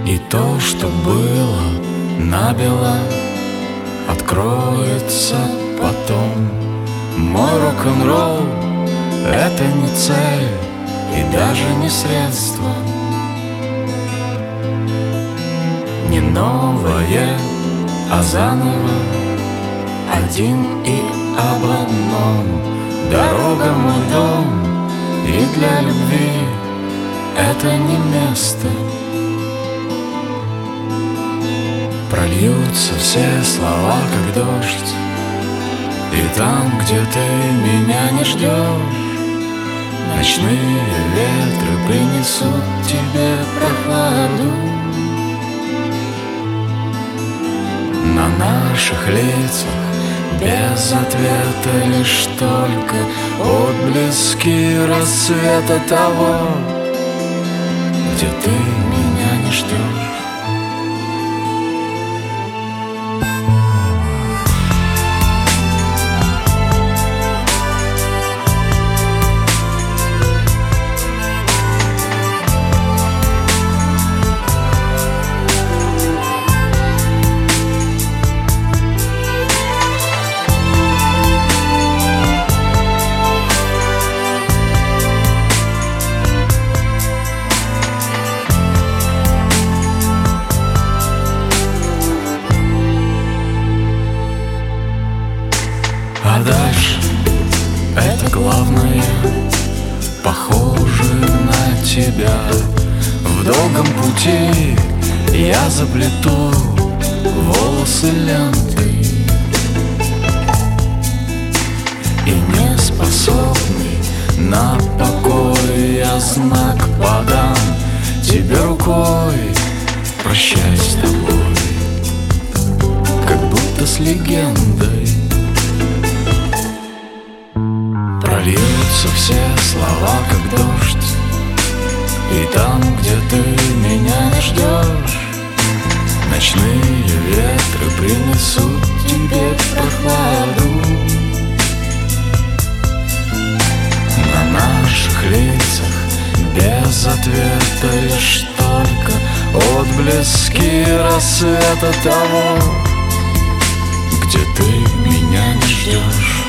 И то, что было набело, откроется потом. Мой рок-н-ролл — это не цель и даже не средство, не новое, а заново, один и об одном. Дорога — мой дом, и для любви это не место. Прольются все слова, как дождь, и там, где ты меня не ждешь, ночные ветры принесут тебе прохладу. На наших лицах без ответа лишь только отблески рассвета того, где ты меня не ждешь. А дальше это главное, похоже на тебя. В долгом пути я заплету волосы лентой, и не способный на покой я знак подам тебе рукой. Прощай с тобой, как будто с легендой. Прольются все слова, как дождь, и там, где ты меня не ждешь, ночные ветры принесут тебе прохладу. На наших лицах без ответа лишь только отблески рассвета того, где ты меня не ждешь.